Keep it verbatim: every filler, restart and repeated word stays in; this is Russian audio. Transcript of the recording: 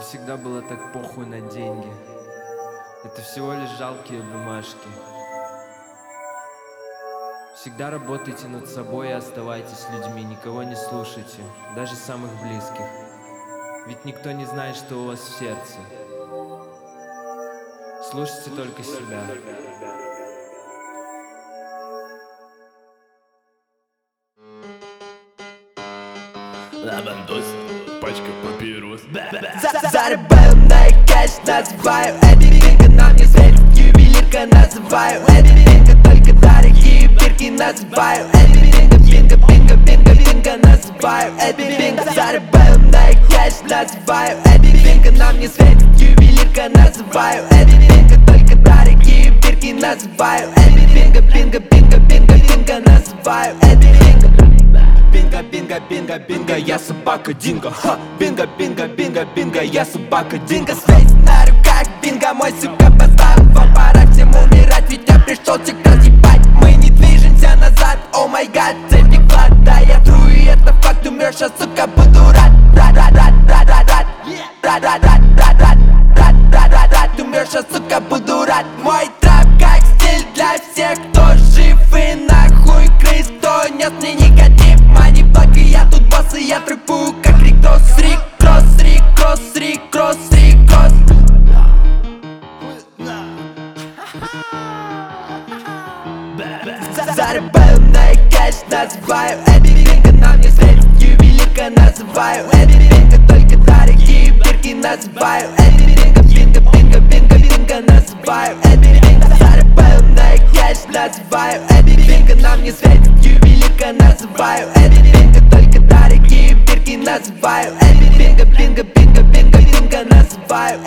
всегда было так похуй на деньги. Это всего лишь жалкие бумажки. Всегда работайте над собой и оставайтесь людьми. Никого не слушайте, даже самых близких. Ведь никто не знает, что у вас в сердце. Слушайте только себя. Лавандос, пачка папирос. Зарабатываю на кэш, называю это бинго. Нам не светит ювелирка, называю это бинго. Только дорогие бирки, называю это бинго. Бинго, бинго, бинго, бинго, называю это бинго. Зарабатываю на кэш, называю это бинго. Нам не светит ювелирка, называю это бинго. Только дорогие бирки, называю это бинго. Бинго, бинго, бинго, бинго, называю это бинго. Бинго, бинго, бинго, бинго, я собака Динго. Ха! Бинго, бинго, бинго, бинго, я собака Динго. Связь на руках, бинго, мой сука поставил. Вам пора всем умирать, ведь я пришел всех разъебать. Мы не движемся назад, о май гад, цепи клад. Да, я тру, и это факт, умрешь, а сука буду рад. Рад, рад, рад, рад, рад, рад. Рад, рад, рад, рад, рад. Рад, рад, рад, рад, умрешь, а сука буду рад. Мой трап как стиль для всех, кто жив и нахуй крыс, кто нес мне негатив. Мани блоки, я тут босс, и я трэпую как рикросс. Рикросс, рикросс, рикросс, рикросс. Зарабатываю на кэш, называю это бинго. Нам не светит ювелирка, называю это бинго. Только дорогие бирки, называю это бинго. Бинго, бинго, бинго, бинго, называю это бинго. Зарабатываю на кэш, называю это бинго. Нам не светит ювелирка, называю это бинго. Только дорогие бирки, называю это бинго. Бинго, бинго, бинго, бинго, называю